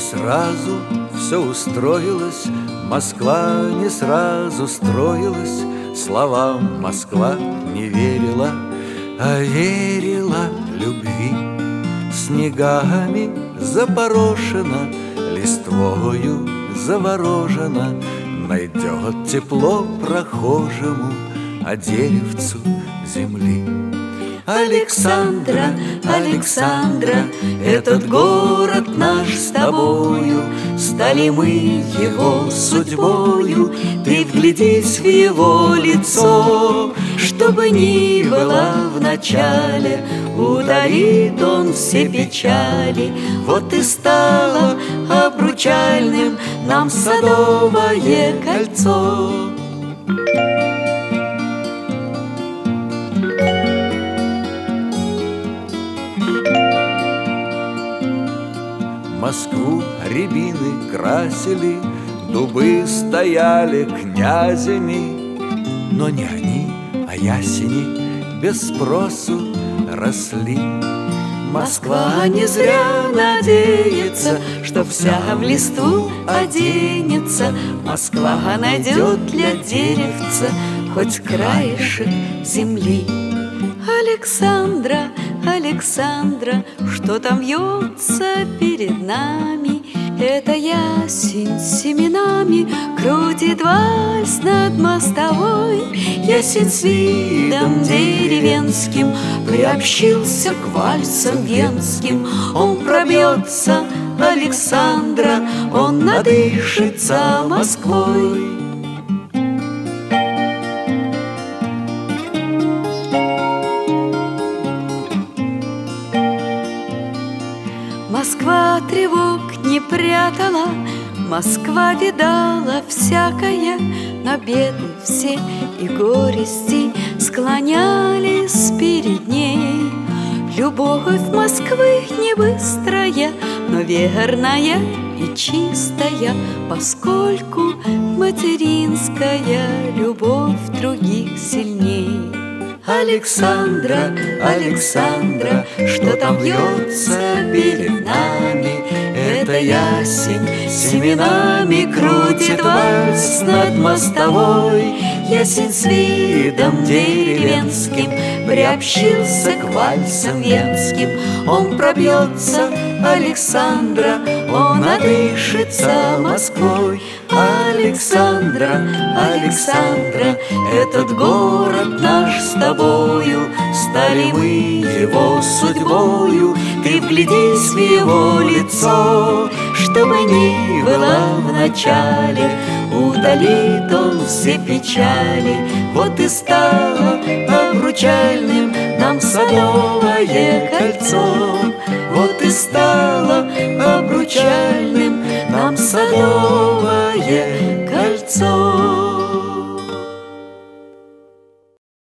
сразу все устроилось, Москва не сразу строилась, словам Москва не верила, а верила любви. Снегами запорошена, листвою заворожена, найдет тепло прохожему, а деревцу земли. Александра, Александра, этот город наш с тобою, стали мы его судьбою. Ты вглядись в его лицо, чтобы ни было в начале, удалит он все печали. Вот и стало обручальным нам Садовое кольцо. Москву рябины красили, дубы стояли князями, но не они, а ясени без спросу росли. Москва не зря надеется, что вся в листву оденется. Москва найдет для деревца хоть краешек земли. Александра, Александра, что там вьется перед нами? Это ясень с семенами крутит вальс над мостовой. Ясень с видом деревенским приобщился к вальсам венским. Он пробьется, Александра, он надышится Москвой. Москва тревог не прятала, Москва видала всякое, но беды все и горести склонялись перед ней. Любовь Москвы не быстрая, но верная и чистая, поскольку материнская любовь других сильней. Александра, Александра, что там вьется перед нами? Это ясень с семенами крутит вальс над мостовой. Ясень с видом деревенским приобщился к вальсам венским. Он пробьется, Александра, он надышится Москвой. Александра, Александра, этот город наш с тобою, стали мы его судьбою. Ты вглядись в его лицо, чтобы ни было в начале, удалит он все печали. Вот и стало обручальным нам Садовое кольцо. Вот и стало обручальным нам Садовое кольцо.